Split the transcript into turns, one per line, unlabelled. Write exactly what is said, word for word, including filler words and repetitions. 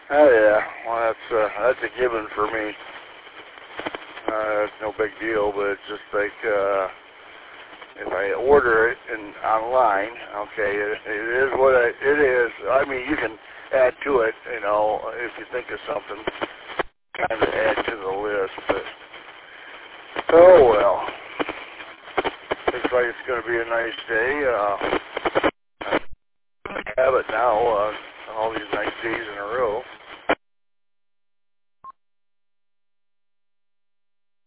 Oh yeah, well that's uh, that's a given for me. Uh, it's no big deal, but it's just like uh, if I order it and online, okay, it, it is what I, it is. I mean, you can add to it, you know, if you think of something, kind of add to the list. But oh well, looks like it's going to be a nice day. Uh, I have it now. Uh, all these nice